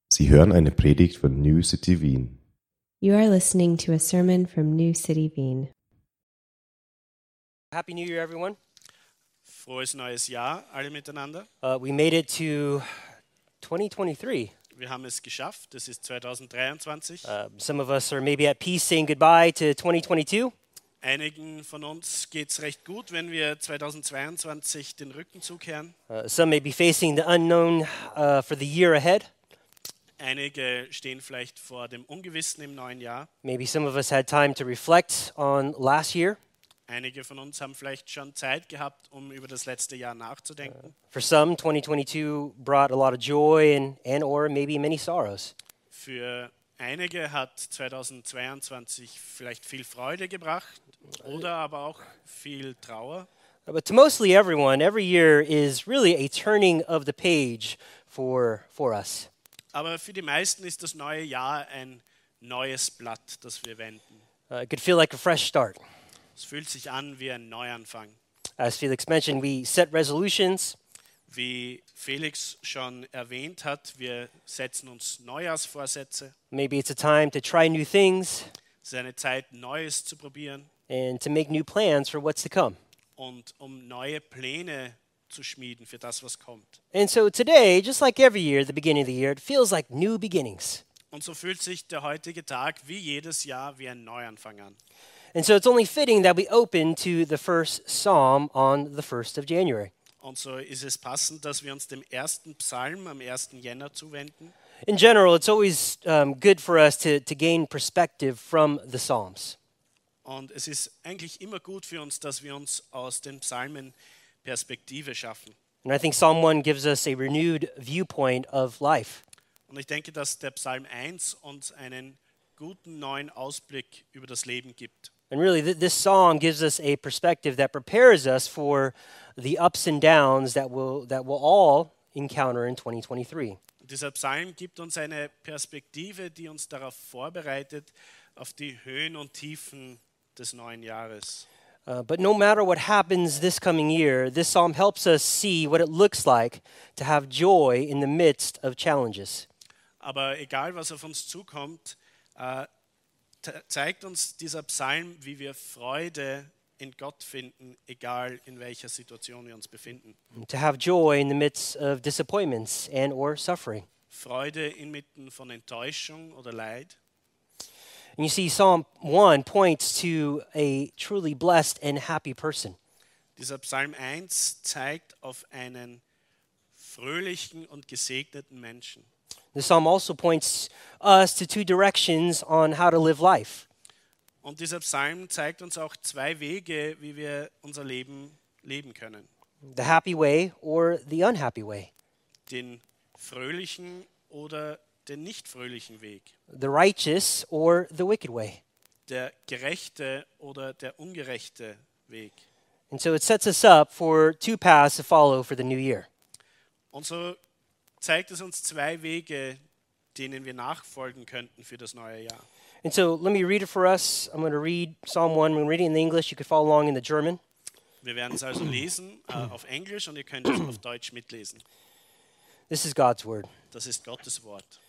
Sie hören eine Predigt von New City Wien. You are listening to a sermon from New City Wien. Happy New Year, everyone. Frohes neues Jahr, alle miteinander. We made it to 2023. Wir haben es geschafft, es ist 2023. Some of us are maybe at peace saying goodbye to 2022. Einigen von uns geht es recht gut, wenn wir 2022 den Rücken zukehren. Some may be facing the unknown for the year ahead. Einige stehen vielleicht vor dem Ungewissen im neuen Jahr. Maybe some of us had time to reflect on last year. Einige von uns haben vielleicht schon Zeit gehabt, um über das letzte Jahr nachzudenken. For some, 2022 brought a lot of joy and or maybe many sorrows. Für einige hat 2022 vielleicht viel Freude gebracht oder aber auch viel Trauer. But to mostly everyone, every year is really a turning of the page for us. Aber für die meisten ist das neue Jahr ein neues Blatt, das wir wenden. It could feel like a fresh start. Es fühlt sich an wie ein Neuanfang. As Felix mentioned, we set resolutions. Wie Felix schon erwähnt hat, wir setzen uns Neujahrsvorsätze. Maybe it's a time to try new things Es ist eine Zeit, Neues zu probieren and to make new plans for what's to come. und um neue Pläne zu schmieden für das, was kommt. And so today, just like every year at the beginning of the year, it feels like new beginnings. Und so fühlt sich der heutige Tag wie jedes Jahr wie ein Neuanfang an. And so it's only fitting that we open to the first psalm on the 1st of January. Und so ist es passend, dass wir uns dem ersten Psalm am 1. Jänner zuwenden. In general, it's always good for us to gain perspective from the Psalms. Und es ist eigentlich immer gut für uns, dass wir uns aus den Psalmen Perspektive schaffen. And I think Psalm 1 gives us a renewed viewpoint of life. Und ich denke, dass der Psalm 1 uns einen guten neuen Ausblick über das Leben gibt. And really, this psalm gives us a perspective that prepares us for the ups and downs that we'll all encounter in 2023. Dieser Psalm gibt uns eine Perspektive, die uns darauf vorbereitet, auf die Höhen und Tiefen des neuen Jahres. But no matter what happens this coming year, this psalm helps us see what it looks like to have joy in the midst of challenges. Aber egal, was auf uns zukommt, zeigt uns dieser Psalm, wie wir Freude in Gott finden, egal in welcher Situation wir uns befinden. To have joy in the midst of disappointments and or suffering. Freude inmitten von Enttäuschung oder Leid. And you see, Psalm 1 points to a truly blessed and happy person. Dieser Psalm 1 zeigt auf einen fröhlichen und gesegneten Menschen. The psalm also points us to two directions on how to live life. Und dieser Psalm zeigt uns auch zwei Wege, wie wir unser Leben leben können. The happy way or the unhappy way. Den fröhlichen oder den nicht fröhlichen Weg. The righteous or the wicked way. Der gerechte oder der ungerechte Weg. And so it sets us up for two paths to follow for the new year. Und so zeigt es uns zwei Wege, denen wir nachfolgen könnten für das neue Jahr. And so let me read it for us. I'm going to read Psalm 1. I'm reading it in the English. You could follow along in the German. Wir werden es also lesen auf Englisch und ihr könnt es auf Deutsch mitlesen. This is God's word. Das ist Gottes Wort.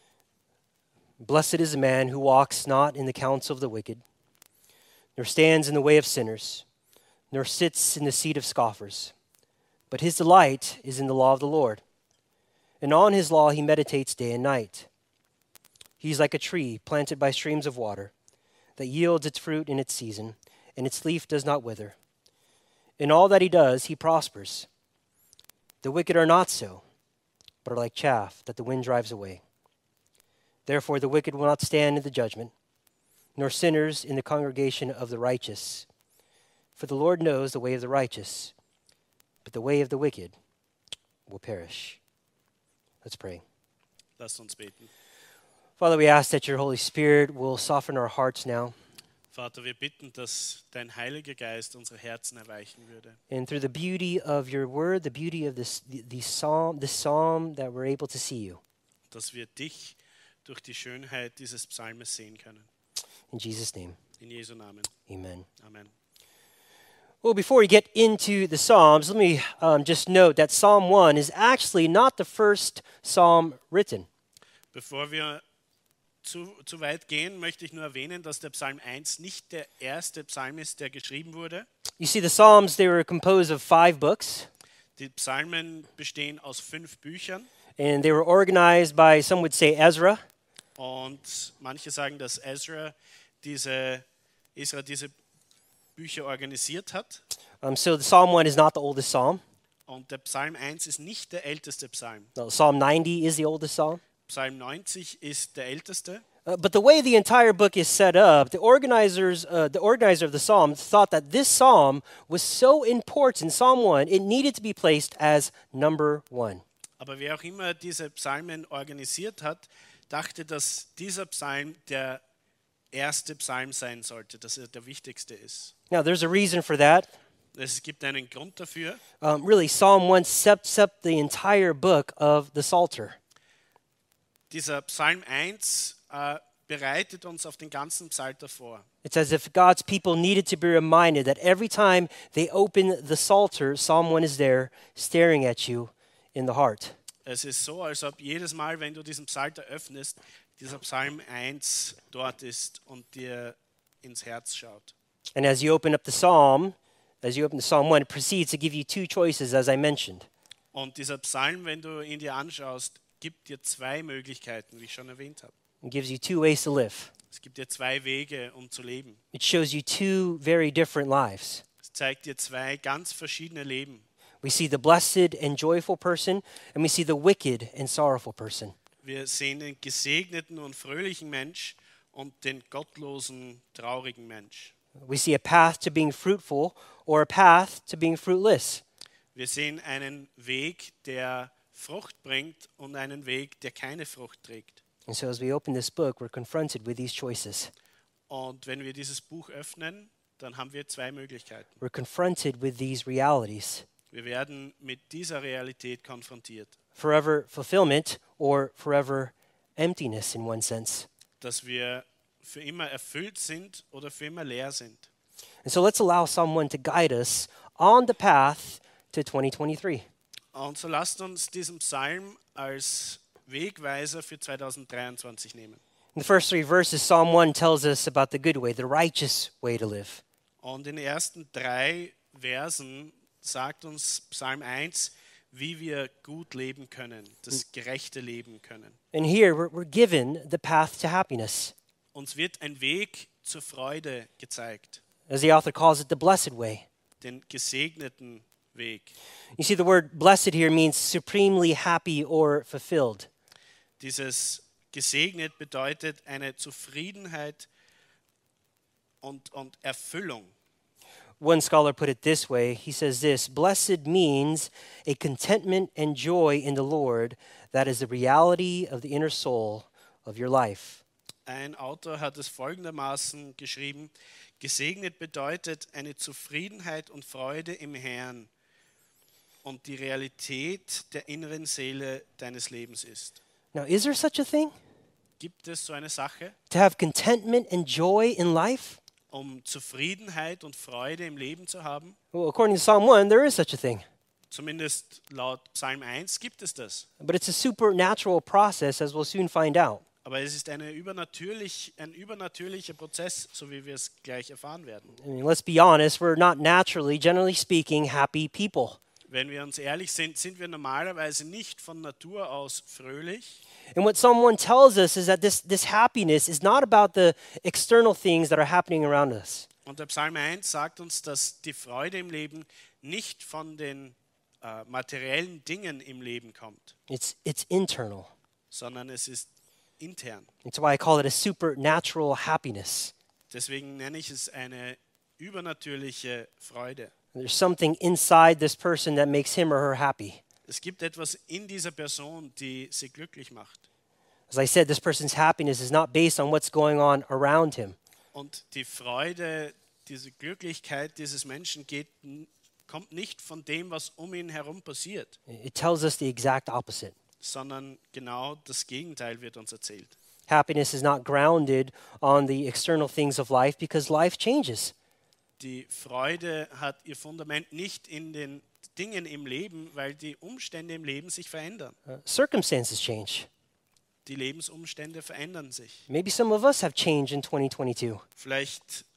Blessed is the man who walks not in the counsel of the wicked, nor stands in the way of sinners, nor sits in the seat of scoffers. But his delight is in the law of the Lord, and on his law he meditates day and night. He is like a tree planted by streams of water, that yields its fruit in its season, and its leaf does not wither. In all that he does, he prospers. The wicked are not so, but are like chaff that the wind drives away. Therefore the wicked will not stand in the judgment, nor sinners in the congregation of the righteous. For the Lord knows the way of the righteous, but the way of the wicked will perish. Let's pray. Lasst uns beten. Father, we ask that your Holy Spirit will soften our hearts now. Vater, wir bitten, dass dein Heiliger Geist unsere Herzen erweichen würde. And through the beauty of your word, the beauty of this psalm that we're able to see you. Dass wir dich durch die Schönheit dieses Psalmes sehen können. In Jesus' name, In Jesu Namen. amen. Amen. Well, before we get into the Psalms, let me just note that Psalm 1 is actually not the first psalm written. Bevor wir zu weit gehen, möchte ich nur erwähnen, dass der Psalm 1 nicht der erste Psalm ist, der geschrieben wurde. You see, the Psalms, they were composed of 5 books, Die Psalmen bestehen aus 5 Büchern and they were organized by, some would say, Ezra. und manche sagen, dass Ezra diese Bücher organisiert hat. So the Psalm 1 is not the oldest psalm. Und der Psalm 1 ist nicht der älteste Psalm. No, Psalm 90 is the oldest psalm. Psalm 90 ist der älteste. But the way the entire book is set up, the organizer of the psalm thought that this psalm was so important, Psalm 1, it needed to be placed as number 1. Aber wer auch immer diese Psalmen organisiert hat, dachte, dass dieser Psalm der erste Psalm sein sollte, dass er der wichtigste ist. Now, there's a reason for that. Es gibt einen Grund dafür. Really, Psalm 1 sets up the entire book of the Psalter. Dieser Psalm 1 bereitet uns auf den ganzen Psalter vor. It's as if God's people needed to be reminded that every time they open the Psalter, Psalm 1 is there staring at you in the heart. Es ist so, als ob jedes Mal, wenn du diesen Psalter öffnest, dieser Psalm 1 dort ist und dir ins Herz schaut. And as you open the Psalm 1, it proceeds to give you 2 choices, as I mentioned. Und dieser Psalm, wenn du ihn dir anschaust, gibt dir 2 Möglichkeiten, wie ich schon erwähnt habe. It gives you 2 ways to live. Es gibt dir 2 Wege, um zu leben. It shows you 2 very different lives. Es zeigt dir 2 ganz verschiedene Leben. We see the blessed and joyful person, and we see the wicked and sorrowful person. Wir sehen den gesegneten und fröhlichen Mensch und den gottlosen, traurigen Mensch. We see a path to being fruitful or a path to being fruitless. Wir sehen einen Weg, der Frucht bringt und einen Weg, der keine Frucht trägt. And so as we open this book, we're confronted with these choices. Und wenn wir dieses Buch öffnen, dann haben wir 2 Möglichkeiten. We're confronted with these realities. Wir werden mit dieser Realität konfrontiert, Forever fulfillment or forever emptiness in one sense. dass wir für immer erfüllt sind oder für immer leer sind. And so let's allow someone to guide us on the path to 2023. Und so lasst uns diesen Psalm als Wegweiser für 2023 nehmen. In the first 3 verses, Psalm 1 tells us about the good way, the righteous way to live. Und in den ersten 3 Versen sagt uns Psalm 1, wie wir gut leben können, das gerechte Leben können. And here we're given the path to happiness. Uns wird ein Weg zur Freude gezeigt, As the author calls it, the blessed way. den gesegneten Weg. You see, the word blessed here means supremely happy or fulfilled. Dieses gesegnet bedeutet eine Zufriedenheit und Erfüllung. One scholar put it this way. He says this: blessed means a contentment and joy in the Lord that is the reality of the inner soul of your life. Ein Autor hat es folgendermaßen geschrieben: Gesegnet bedeutet eine Zufriedenheit und Freude im Herrn und die Realität der inneren Seele deines Lebens ist. Now, is there such a thing? Gibt es so eine Sache, To have contentment and joy in life? um Zufriedenheit und Freude im Leben zu haben? Well, according to Psalm 1, there is such a thing. Zumindest laut Psalm 1 gibt es das. But it's a supernatural process, as we'll soon find out. Aber es ist ein übernatürlicher Prozess, so wie wir es gleich erfahren werden. I mean, let's be honest, we're not naturally, generally speaking, happy people. Wenn wir uns ehrlich sind, sind wir normalerweise nicht von Natur aus fröhlich. And what Psalm 1 tells us is that this happiness is not about the external things that are happening around us. Und der Psalm 1 sagt uns, dass die Freude im Leben nicht von den materiellen Dingen im Leben kommt, It's internal. sondern es ist intern. That's why I call it a supernatural happiness. Deswegen nenne ich es eine übernatürliche Freude. There's something inside this person that makes him or her happy. Es gibt etwas in dieser Person, die sie glücklich macht. As I said, this person's happiness is not based on what's going on around him. Und die Freude, diese Glücklichkeit dieses Menschen kommt nicht von dem, was um ihn herum passiert, It tells us the exact opposite. sondern genau das Gegenteil wird uns erzählt. Happiness is not grounded on the external things of life because life changes. Die Freude hat ihr Fundament nicht in den Dingen im Leben, weil die Umstände im Leben sich verändern. Circumstances change. die Lebensumstände verändern sich. Maybe some of us have changed in 2022. Vielleicht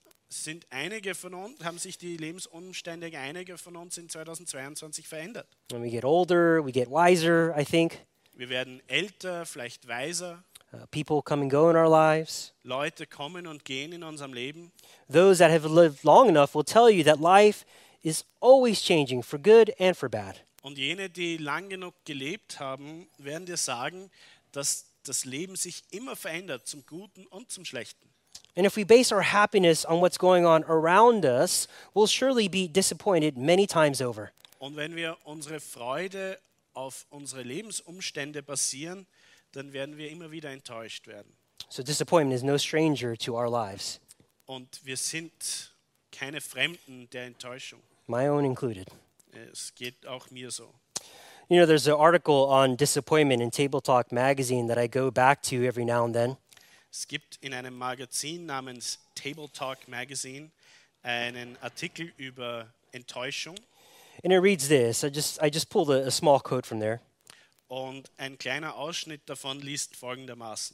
haben sich die Lebensumstände einige von uns in 2022 verändert. When we get older, we get wiser, I think. Wir werden älter, vielleicht weiser. People come and go in our lives. Leute kommen und gehen in unserem Leben. Those that have lived long enough will tell you that life is always changing for good and for bad. Und jene, die lang genug gelebt haben, werden dir sagen, dass das Leben sich immer verändert, zum Guten und zum Schlechten. And if we base our happiness on what's going on around us, we'll surely be disappointed many times over. Und wenn wir unsere Freude auf unsere Lebensumstände basieren, dann werden wir immer wieder enttäuscht werden. So disappointment is no stranger to our lives, Und wir sind keine Fremden der Enttäuschung. my own included. Es geht auch mir so. You know, there's an article on disappointment in Table Talk magazine that I go back to every now and then. Es gibt in einem Magazin namens Table Talk Magazine einen Artikel über Enttäuschung. And it reads this. I just pulled a small quote from there. Und ein kleiner Ausschnitt davon liest folgendermaßen.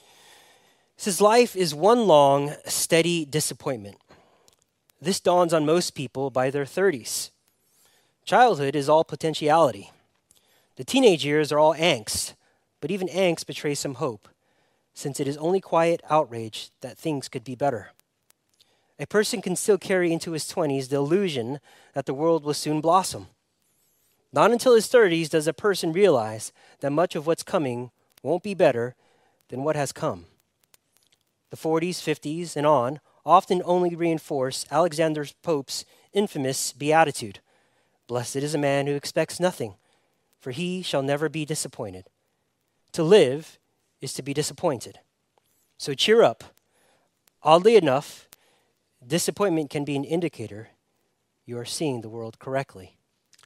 It says, life is one long, steady disappointment. This dawns on most people by their 30s. Childhood is all potentiality. The teenage years are all angst, but even angst betrays some hope, since it is only quiet outrage that things could be better. A person can still carry into his 20s the illusion that the world will soon blossom. Not until his 30s does a person realize that much of what's coming won't be better than what has come. The 40s, 50s, and on often only reinforce Alexander Pope's infamous beatitude. Blessed is a man who expects nothing, for he shall never be disappointed. To live is to be disappointed. So cheer up. Oddly enough, disappointment can be an indicator you are seeing the world correctly.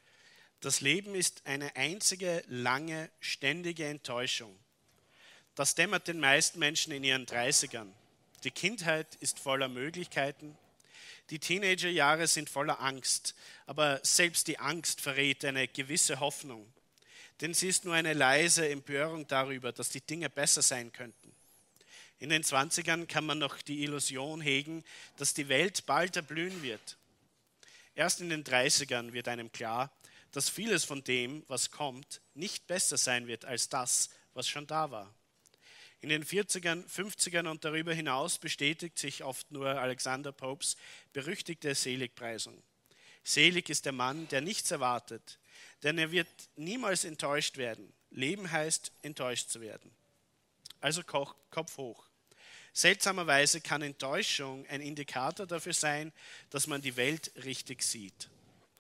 Das Leben ist eine einzige, lange, ständige Enttäuschung. Das dämmert den meisten Menschen in ihren 30ern. Die Kindheit ist voller Möglichkeiten. Die Teenagerjahre sind voller Angst. Aber selbst die Angst verrät eine gewisse Hoffnung. Denn sie ist nur eine leise Empörung darüber, dass die Dinge besser sein könnten. In den 20ern kann man noch die Illusion hegen, dass die Welt bald erblühen wird. Erst in den 30ern wird einem klar, dass vieles von dem, was kommt, nicht besser sein wird als das, was schon da war. In den 40ern, 50ern und darüber hinaus bestätigt sich oft nur Alexander Popes berüchtigte Seligpreisung. Selig ist der Mann, der nichts erwartet, denn er wird niemals enttäuscht werden. Leben heißt, enttäuscht zu werden. Also Kopf hoch. Seltsamerweise kann Enttäuschung ein Indikator dafür sein, dass man die Welt richtig sieht.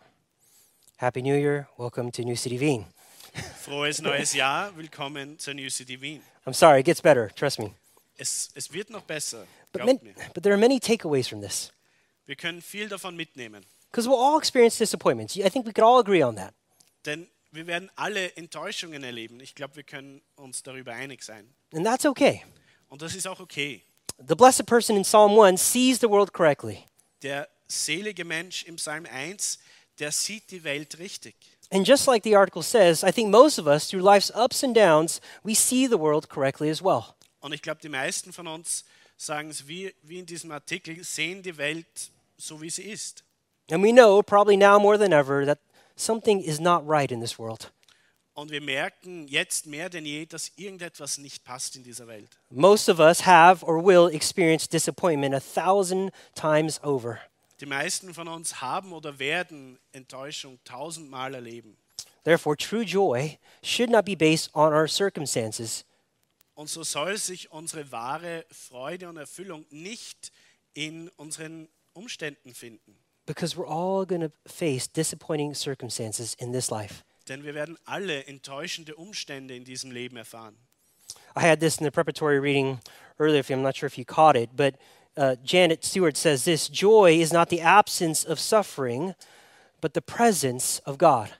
Happy New Year. Welcome to New City Wien. Frohes neues Jahr, willkommen zur New City Wien. I'm sorry, it gets better, trust me. Es wird noch besser, But, glaubt mir. but there are many takeaways from this. Wir können viel davon mitnehmen, Because we'll all experience disappointments. I think we could all agree on that. denn wir werden alle Enttäuschungen erleben. Ich glaube, wir können uns darüber einig sein. And that's okay. Und das ist auch okay. The blessed person in Psalm 1 sees the world correctly. Der selige Mensch im Psalm 1, der sieht die Welt richtig. And just like the article says, I think most of us, through life's ups and downs, we see the world correctly as well. Und ich glaube, die meisten von uns sagen es wie in diesem Artikel, sehen die Welt so, wie sie ist. And we know, probably now more than ever, that something is not right in this world. Und wir merken jetzt mehr denn je, dass irgendetwas nicht passt in dieser Welt. Most of us have or will experience disappointment 1,000 times over. Die meisten von uns haben oder werden Enttäuschung 1000-mal erleben. Therefore, true joy should not be based on our circumstances, Und so soll sich unsere wahre Freude und Erfüllung nicht in unseren Umständen finden. because we're all going to face disappointing circumstances in this life. Denn wir werden alle enttäuschende Umstände in diesem Leben erfahren. I had this in the preparatory reading earlier, I'm not sure if you caught it, but Janet Stewart says this: joy is not the absence of suffering, but the presence of God.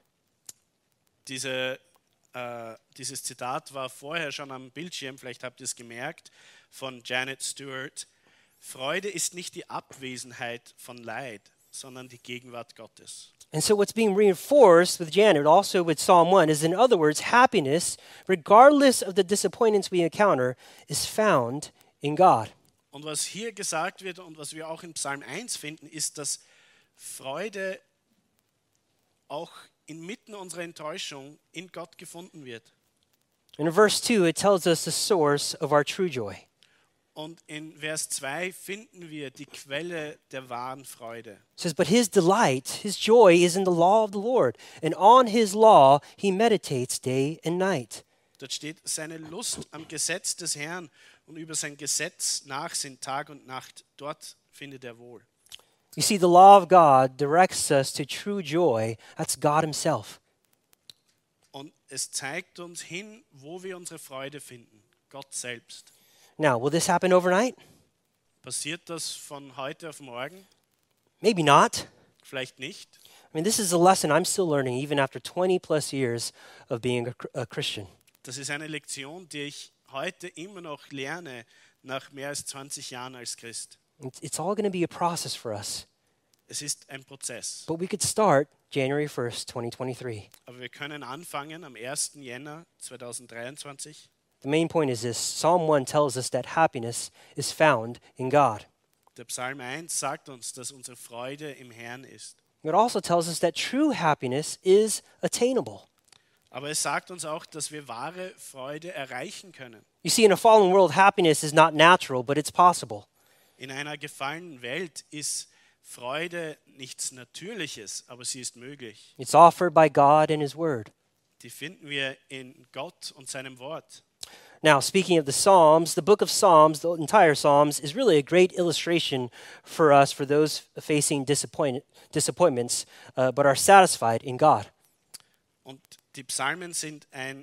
Dieses Zitat war vorher schon am Bildschirm, vielleicht habt ihr es gemerkt, von Janet Stewart. Freude ist nicht die Abwesenheit von Leid, sondern die Gegenwart Gottes. And so what's being reinforced with Janet, also with Psalm 1, is in other words, happiness, regardless of the disappointments we encounter, is found in God. Und was hier gesagt wird und was wir auch in Psalm 1 finden, ist, dass Freude auch inmitten unserer Enttäuschung in Gott gefunden wird. In verse 2, it tells us the source of our true joy. Und in Vers 2 finden wir die Quelle der wahren Freude. It says, but his delight, his joy is in the law of the Lord, and on his law he meditates day and night. Dort steht, seine Lust am Gesetz des Herrn und über sein Gesetz nachsinnt Tag und Nacht. Dort findet er wohl. You see, the law of God directs us to true joy. That's God himself. Und es zeigt uns hin, wo wir unsere Freude finden. Gott selbst. Now, will this happen overnight? Passiert das von heute auf morgen? Maybe not. Vielleicht nicht. I mean, this is a lesson I'm still learning even after 20 plus years of being a Christian. Das ist eine Lektion, die ich heute immer noch lerne, nach mehr als 20 Jahren als Christ. It's all going to be a process for us. Es ist ein Prozess. But we could start January 1st, 2023. Aber wir können anfangen am 1. Jänner 2023. The main point is this. Psalm 1 tells us that happiness is found in God. Der Psalm 1 sagt uns, dass unsere Freude im Herrn ist. It also tells us that true happiness is attainable. Aber es sagt uns auch, dass wir wahre Freude erreichen können. You see, in a fallen world, happiness is not natural, but it's possible. In einer gefallenen Welt ist Freude nichts Natürliches, aber sie ist möglich. It's offered by God and his word. Die finden wir in Gott und seinem Wort. Now, speaking of the Psalms, the book of Psalms, the entire Psalms, is really a great illustration for us, for those facing disappointments, but are satisfied in God. Und die Psalmen sind eine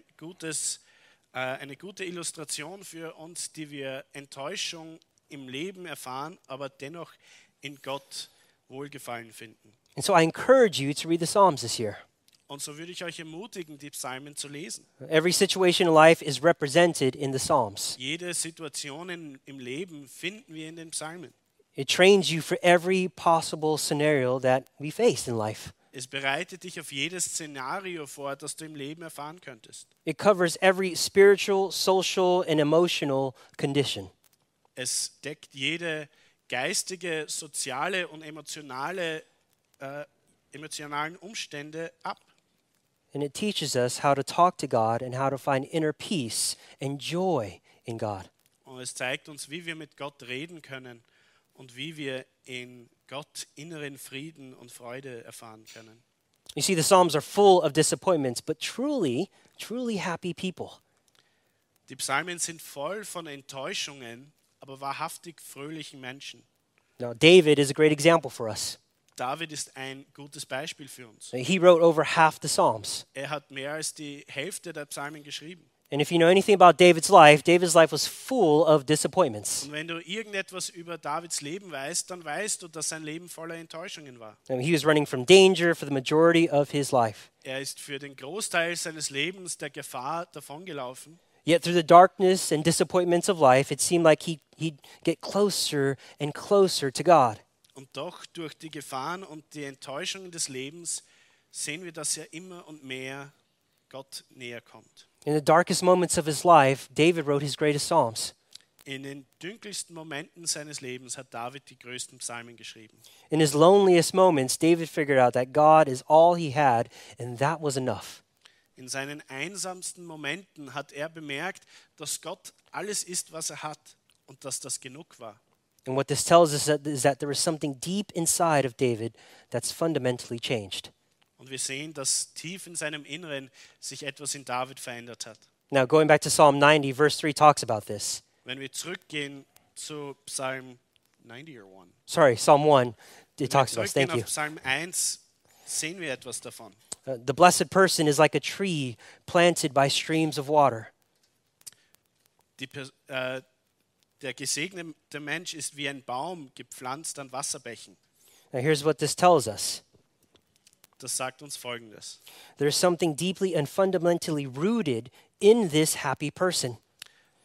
gute Illustration für uns, die wir Enttäuschung im Leben erfahren, aber dennoch in Gott Wohlgefallen finden. And so I encourage you to read the Psalms this year. Und so würde ich euch ermutigen, die Psalmen zu lesen. Every situation in life is represented in the Psalms. Jede Situation im Leben finden wir in den Psalmen. It trains you for every possible scenario that we face in life. Es bereitet dich auf jedes Szenario vor, das du im Leben erfahren könntest. It covers every spiritual, social, and emotional condition. Es deckt jede geistige, soziale und emotionalen Umstände ab. And it teaches us how to talk to God and how to find inner peace and joy in God. Und es zeigt uns, wie wir mit Gott reden können und wie wir in Gott inneren Frieden und Freude erfahren können. You see, the Psalms are full of disappointments, but truly, truly happy people. Die Psalmen sind voll von Enttäuschungen, aber wahrhaftig fröhlichen Menschen. Now, David is a great example for us. David ist ein gutes Beispiel für uns. He wrote over half the Psalms. Er hat mehr als die Hälfte der Psalmen geschrieben. And if you know anything about David's life was full of disappointments. Und wenn du irgendetwas über Davids Leben weißt, dann weißt du, dass sein Leben voller Enttäuschungen war. I mean, he was running from danger for the majority of his life. Er ist für den Großteil seines Lebens der Gefahr davongelaufen. Yet through the darkness and disappointments of life, it seemed like he'd get closer and closer to God. Und doch durch die Gefahren und die Enttäuschungen des Lebens sehen wir, dass er immer und mehr Gott näher kommt. In the darkest moments of his life, David wrote his greatest Psalms. In den dunkelsten Momenten seines Lebens hat David die größten Psalmen geschrieben. In his loneliest moments, David figured out that God is all he had, and that was enough. In seinen einsamsten Momenten hat er bemerkt, dass Gott alles ist, was er hat und dass das genug war. And what this tells us is that there is something deep inside of David that's fundamentally changed. Und wir sehen, dass tief in seinem Inneren sich etwas in David verändert hat. Now, going back to Psalm 90, verse 3 talks about this. Wenn wir zurückgehen zu Psalm 90 or 1. Sorry, Psalm 1, it Wenn wir talks about this. zurückgehen Thank you. auf Psalm 1, sehen wir etwas davon. The blessed person is like a tree planted by streams of water. Der gesegnete Mensch ist wie ein Baum, gepflanzt an Wasserbächen. Now, here's what this tells us. Das sagt uns Folgendes. There's something deeply and fundamentally rooted in this happy person.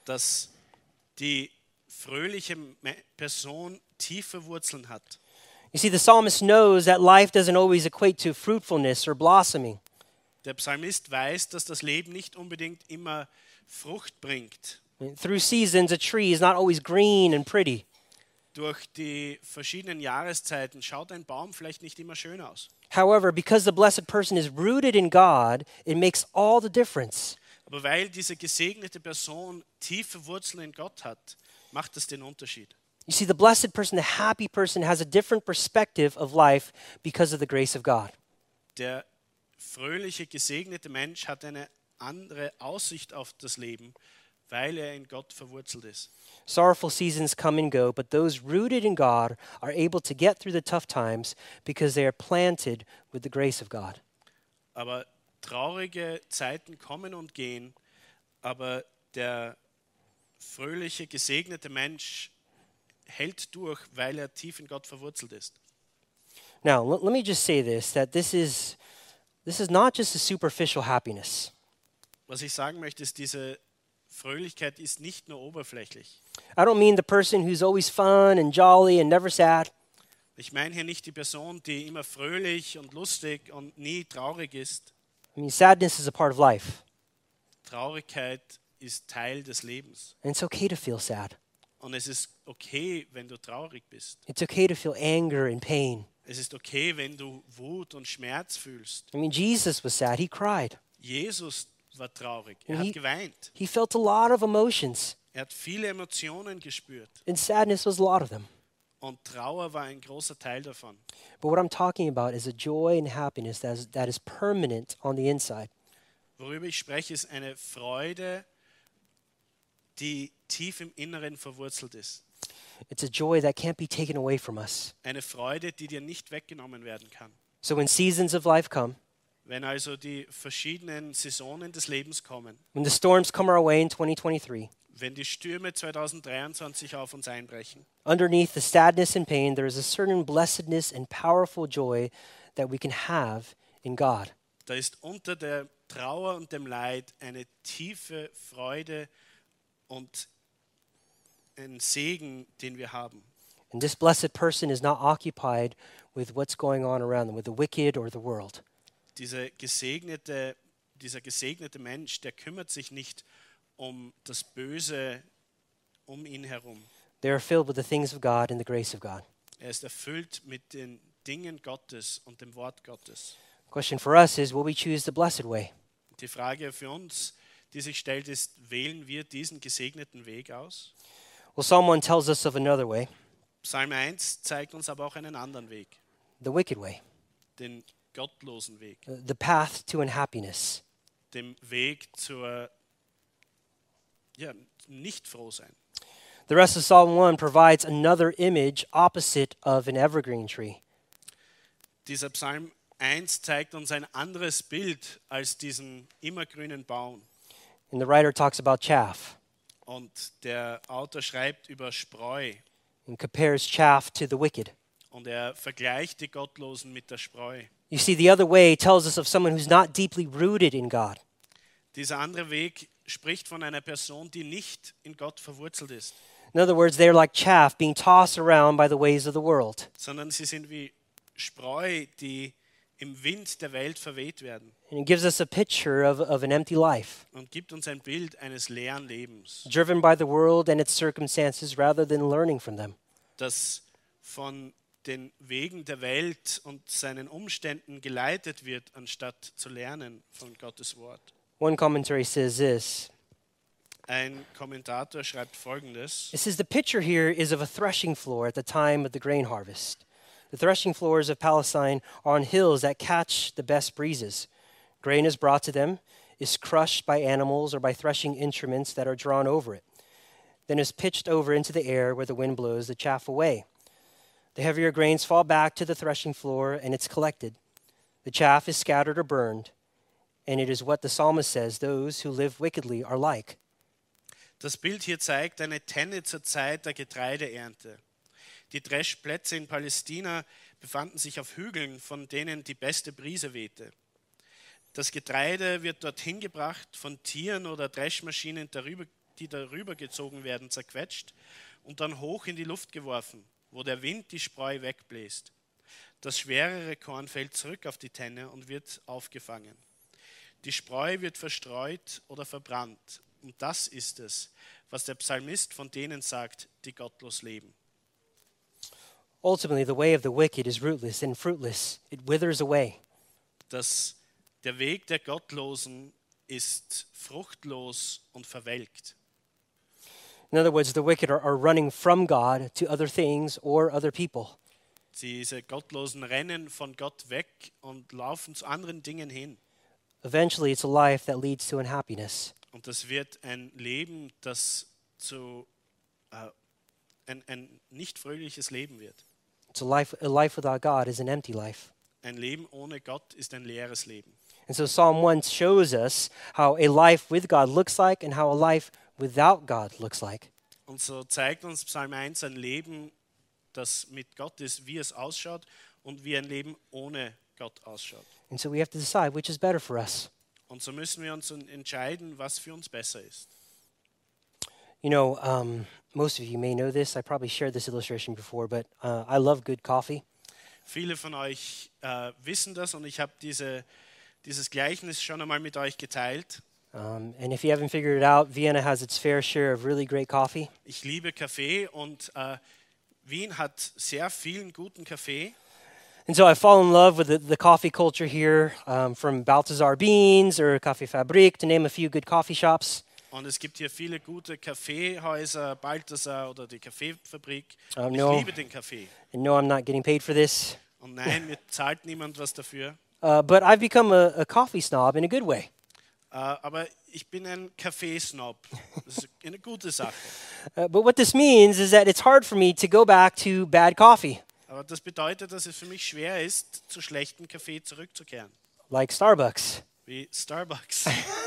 Dass die fröhliche Person tiefe Wurzeln hat. You see, the psalmist knows that life doesn't always equate to fruitfulness or blossoming. Der Psalmist weiß, dass das Leben nicht unbedingt immer Frucht bringt. Through seasons, a tree is not always green and pretty. Durch die verschiedenen Jahreszeiten schaut ein Baum vielleicht nicht immer schön aus. However, because the blessed person is rooted in God, it makes all the difference. Aber weil diese gesegnete Person tiefe Wurzeln in Gott hat, macht das den Unterschied. You see, the blessed person, the happy person, has a different perspective of life because of the grace of God. Der fröhliche, gesegnete Mensch hat eine andere Aussicht auf das Leben, weil er in Gott verwurzelt ist. Sorrowful seasons come and go, but those rooted in God are able to get through the tough times because they are planted with the grace of God. Aber traurige Zeiten kommen und gehen, aber der fröhliche, gesegnete Mensch hält durch, weil er tief in Gott verwurzelt ist. Now, let me just say this, that this is not just a superficial happiness. Was ich sagen möchte, ist, diese Fröhlichkeit ist nicht nur oberflächlich. I don't mean the person who's always fun and jolly and never sad. Ich meine hier nicht die Person, die immer fröhlich und lustig und nie traurig ist. I mean, sadness is a part of life, Traurigkeit ist Teil des Lebens. and it's okay to feel sad. Und es ist okay, wenn du traurig bist. It's okay to feel anger and pain. Es ist okay, wenn du Wut und Schmerz fühlst. I mean, Jesus was sad. He cried. Jesus war traurig. Er Und hat geweint. He felt a lot of emotions, Er hat viele Emotionen gespürt. and sadness was a lot of them. Und Trauer war ein großer Teil davon. But what I'm talking about is a joy and happiness that is permanent on the inside. Worüber ich spreche, ist eine Freude, die tief im Inneren verwurzelt ist. It's a joy that can't be taken away from us. Eine Freude, die dir nicht weggenommen werden kann. So when seasons of life come, Wenn also die verschiedenen Saisonen des Lebens kommen, when the storms come our way in 2023, wenn die Stürme 2023 auf uns einbrechen, underneath the sadness and pain, there is a certain blessedness and powerful joy that we can have in God. da ist unter der Trauer und dem Leid eine tiefe Freude und ein Segen, den wir haben. And this blessed person is not occupied with what's going on around them, with the wicked or the world. Dieser gesegnete Mensch, der kümmert sich nicht um das Böse um ihn herum. They are filled with the things of God and the grace of God. Er ist erfüllt mit den Dingen Gottes und dem Wort Gottes. Question for us is, will we choose the blessed way? Die Frage für uns, die sich stellt, ist, wählen wir diesen gesegneten Weg aus? Well, Psalm 1 tells us of another way, Psalm 1 zeigt uns aber auch einen anderen Weg, the wicked way, den gottlosen Weg, the path to unhappiness. dem Weg zur Nicht-Frohsein. The rest of Psalm 1 provides another image opposite of an evergreen tree. Dieser Psalm 1 zeigt uns ein anderes Bild als diesen immergrünen Baum. And the writer talks about chaff Und der Autor schreibt über Spreu and compares chaff to the wicked. und er vergleicht die Gottlosen mit der Spreu. You see, the other way tells us of someone who's not deeply rooted in God. Dieser andere Weg spricht von einer Person, die nicht in Gott verwurzelt ist, In other words, they're like chaff being tossed around by the ways of the world. sondern sie sind wie Spreu, die im Wind der Welt verweht werden, And it gives us a picture of an empty life, und gibt uns ein Bild eines leeren Lebens, driven by the world and its circumstances rather than learning from them. das von den Wegen der Welt und seinen Umständen geleitet wird, anstatt zu lernen von Gottes Wort. One commentary says this. Ein Kommentator schreibt Folgendes: It says the picture here is of a threshing floor at the time of the grain harvest. The threshing floors of Palestine are on hills that catch the best breezes. Grain is brought to them, is crushed by animals or by threshing instruments that are drawn over it, then is pitched over into the air where the wind blows the chaff away. The heavier grains fall back to the threshing floor and it's collected. The chaff is scattered or burned, and it is what the psalmist says those who live wickedly are like. Das Bild hier zeigt eine Tenne zur Zeit der Getreideernte. Die Dreschplätze in Palästina befanden sich auf Hügeln, von denen die beste Brise wehte. Das Getreide wird dorthin gebracht, von Tieren oder Dreschmaschinen, die darüber gezogen werden, zerquetscht und dann hoch in die Luft geworfen, wo der Wind die Spreu wegbläst. Das schwerere Korn fällt zurück auf die Tenne und wird aufgefangen. Die Spreu wird verstreut oder verbrannt. Und das ist es, was der Psalmist von denen sagt, die gottlos leben. Ultimately, the way of the wicked is rootless and fruitless. It withers away. Der Weg der Gottlosen ist fruchtlos und verwelkt. In other words, the wicked are running from God to other things or other people. Diese Gottlosen rennen von Gott weg und laufen zu anderen Dingen hin. Eventually, it's a life that leads to unhappiness. Und das wird ein Leben, das zu ein nicht fröhliches Leben wird. It's a life without God is an empty life. Ein Leben ohne Gott ist ein leeres Leben. And so Psalm 1 shows us how a life with God looks like and how a life without God looks like. Und so zeigt uns Psalm 1 ein Leben, das mit Gott ist, wie es ausschaut und wie ein Leben ohne Gott ausschaut. And so we have to decide which is better for us. Und so müssen wir uns entscheiden, was für uns besser ist. You know, most of you may know this. I probably shared this illustration before, but I love good coffee. Viele von euch wissen das und ich habe dieses Gleichnis schon einmal mit euch geteilt. And if you haven't figured it out, Vienna has its fair share of really great coffee. Ich liebe Kaffee und Wien hat sehr vielen guten Kaffee. And so I fall in love with the coffee culture here, from Balthazar Beans or Café Fabrique, to name a few good coffee shops. Und es gibt hier viele gute Kaffeehäuser, Balthasar oder die Kaffeefabrik. Und no. Ich liebe den Kaffee. And no, I'm not getting paid for this. Und nein, mir zahlt niemand was dafür. But I've become a coffee snob in a good way. Aber ich bin ein Kaffeesnob. Das ist eine gute Sache. But what this means is that it's hard for me to go back to bad coffee, Aber das bedeutet, dass es für mich schwer ist, zu schlechtem Kaffee zurückzukehren. like Starbucks. Wie Starbucks.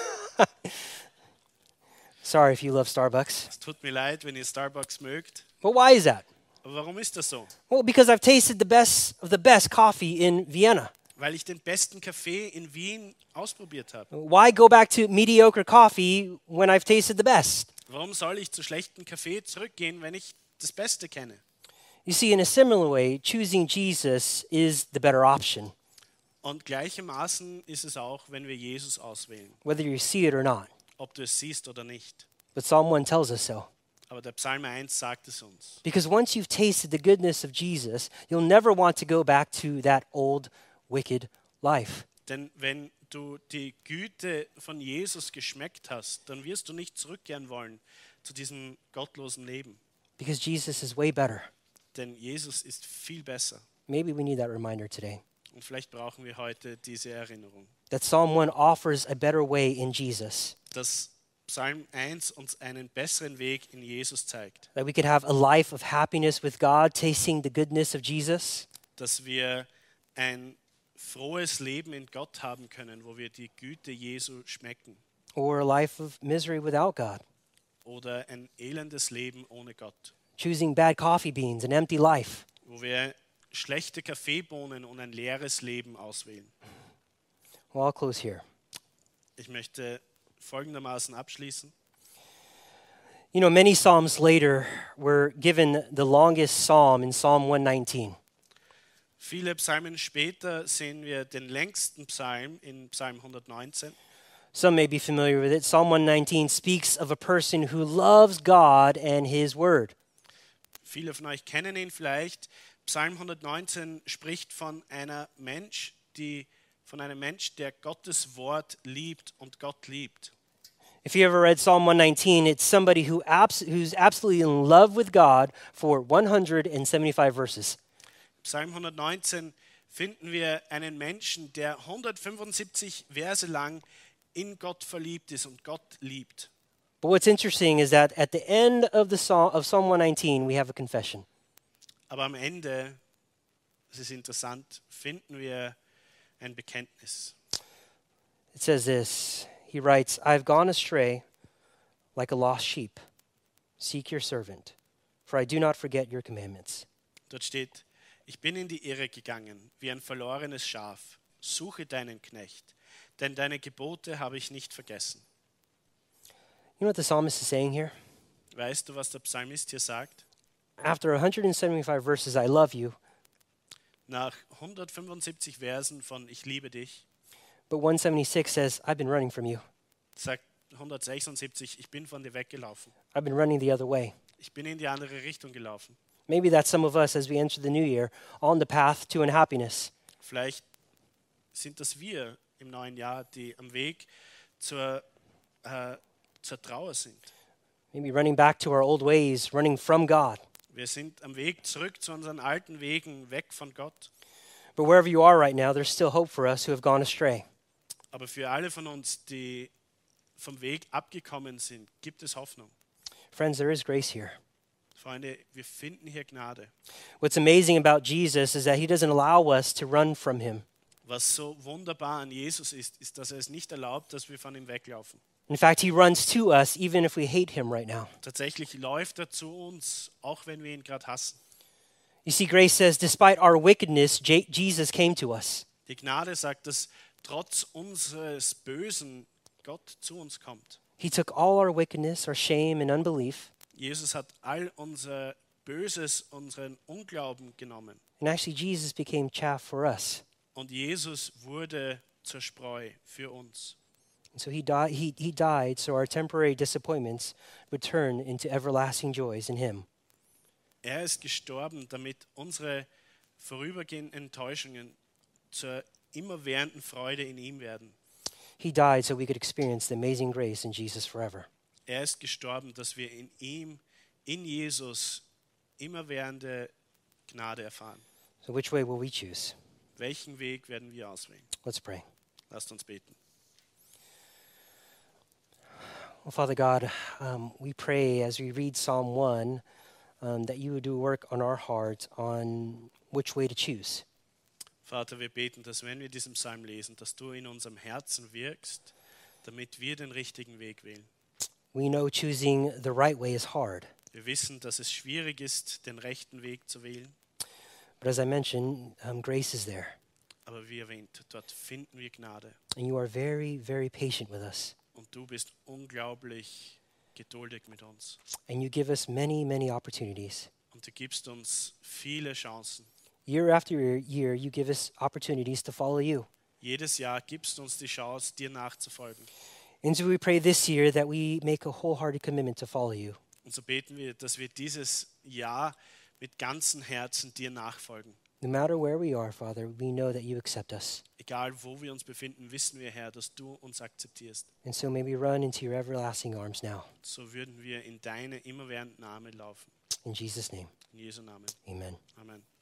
Sorry if you love Starbucks. Es tut mir leid, wenn ihr Starbucks mögt. But why is that? Aber warum ist das so? Well, because I've tasted the best of the best coffee in Vienna. Weil ich den besten Kaffee in Wien ausprobiert habe. Why go back to mediocre coffee when I've tasted the best? Warum soll ich zu schlechtem Kaffee zurückgehen, wenn ich das Beste kenne? You see, in a similar way, choosing Jesus is the better option, Und gleichermaßen ist es auch, wenn wir Jesus auswählen, whether you see it or not. ob du es siehst oder nicht. But Psalm 1 tells us so. Aber der Psalm 1 sagt es uns. Because once you've tasted the goodness of Jesus, you'll never want to go back to that old, wicked life. Denn wenn du die Güte von Jesus geschmeckt hast, dann wirst du nicht zurückkehren wollen zu diesem gottlosen Leben. Because Jesus is way better. Denn Jesus ist viel besser. Maybe we need that reminder today. Und vielleicht brauchen wir heute diese Erinnerung. That Psalm 1 offers a better way in Jesus. Dass Psalm 1 uns einen besseren Weg in Jesus zeigt. That we could have a life of happiness with God, tasting the goodness of Jesus. Dass wir ein frohes Leben in Gott haben können, wo wir die Güte Jesu schmecken. Or a life of misery without God. Oder ein elendes Leben ohne Gott. Choosing bad coffee beans, an empty life. Wo wir schlechte Kaffeebohnen und ein leeres Leben auswählen. Well, I'll close here. Ich möchte folgendermaßen abschließen. You know, many Psalms later were given the longest psalm in Psalm 119. Viele Psalmen später sehen wir den längsten Psalm in Psalm 119. Some may be familiar with it. Psalm 119 speaks of a person who loves God and His Word. Viele von euch kennen ihn vielleicht. Psalm 119 spricht von einem Mensch, der Gottes Wort liebt und Gott liebt. If you ever read Psalm 119, it's somebody who's absolutely in love with God for 175 verses. Psalm 119 finden wir einen Menschen, der 175 Verse lang in Gott verliebt ist und Gott liebt. But what's interesting is that at the end of Psalm 119, we have a confession. Aber am Ende, das ist interessant, finden wir ein Bekenntnis. It says this. He writes, I've gone astray like a lost sheep. Seek your servant, for I do not forget your commandments. Dort steht, ich bin in die Irre gegangen, wie ein verlorenes Schaf. Suche deinen Knecht, denn deine Gebote habe ich nicht vergessen. You know what the psalmist is saying here? Weißt du, was der Psalmist hier sagt? After 175 verses, I love you. Nach 175 Versen von Ich liebe dich, But 176 says, I've been running from you. sagt 176, ich bin von dir weggelaufen. I've been running the other way. Ich bin in die andere Richtung gelaufen. Maybe that's some of us as we enter the new year on the path to unhappiness. Vielleicht sind das wir im neuen Jahr, die am Weg zur Trauer sind. Maybe running back to our old ways, running from God. Wir sind am Weg zurück zu unseren alten Wegen, weg von Gott. But wherever you are right now, there's still hope for us who have gone astray. Aber für alle von uns, die vom Weg abgekommen sind, gibt es Hoffnung. Friends, there is grace here. Freunde, wir finden hier Gnade. What's amazing about Jesus is that he doesn't allow us to run from him. Was so wunderbar an Jesus ist, ist, dass er es nicht erlaubt, dass wir von ihm weglaufen. In fact, he runs to us even if we hate him right now. Tatsächlich läuft er zu uns, auch wenn wir ihn gerade hassen. You see, grace says, despite our wickedness, Jesus came to us. Die Gnade sagt, dass trotz unseres Bösen Gott zu uns kommt. He took all our wickedness, our shame and unbelief, Jesus hat all unser Böses, unseren Unglauben genommen. and actually Jesus became chaff for us. Und Jesus wurde zur Spreu für uns. And so he died so our temporary disappointments would turn into everlasting joys in him. Er ist gestorben, damit unsere vorübergehenden Enttäuschungen zur immerwährenden Freude in ihm werden. He died so we could experience the amazing grace in Jesus forever. Er ist gestorben, dass wir in ihm, in Jesus, immerwährende Gnade erfahren. So which way will we choose? Welchen Weg werden wir auswählen? Let's pray. Lasst uns beten. Well, Father God, we pray as we read Psalm 1 that you would do work on our hearts on which way to choose. Vater, wir beten, dass wenn wir diesen Psalm lesen, dass du in unserem Herzen wirkst, damit wir den richtigen Weg wählen. We know choosing the right way is hard. Wir wissen, dass es schwierig ist, den rechten Weg zu wählen. But as I mentioned, grace is there. Aber wie erwähnt, dort finden wir Gnade. And you are very, very patient with us. Und du bist unglaublich geduldig mit uns. And you give us many, many opportunities. Und du gibst uns viele Chancen. Year after year, you give us opportunities to follow you. Jedes Jahr gibst du uns die Chance, dir nachzufolgen. And so we pray this year that we make a wholehearted commitment to follow you. Und so beten wir, dass wir dieses Jahr mit ganzem Herzen dir nachfolgen. No matter where we are, Father, we know that you accept us. Egal wo wir uns befinden, wissen wir, Herr, dass du uns akzeptierst. And so may we run into your everlasting arms now. So würden wir in deine immerwährenden Arme laufen. In Jesus' name, In Jesu Namen. amen. Amen.